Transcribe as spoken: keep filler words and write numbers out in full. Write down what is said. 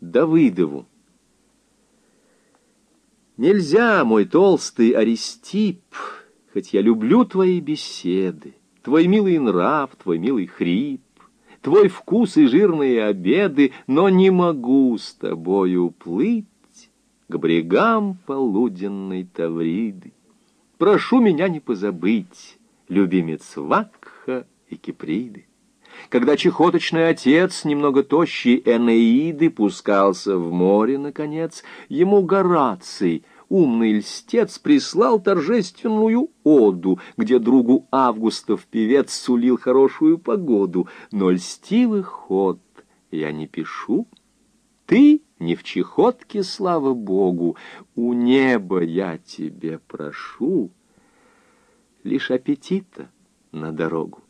Давыдову. Нельзя, мой толстый Аристип, хоть я люблю твои беседы, твой милый нрав, твой милый хрип, твой вкус и жирные обеды, но не могу с тобою плыть к брегам полуденной Тавриды. Прошу меня не позабыть, любимец Вакха и Киприды. Когда чехоточный отец, немного тощий Энеиды, пускался в море, наконец, ему Гораций, умный льстец, прислал торжественную оду, где другу Августов певец сулил хорошую погоду. Но льстивый ход я не пишу, ты не в чехотке, слава Богу, у неба я тебе прошу лишь аппетита на дорогу.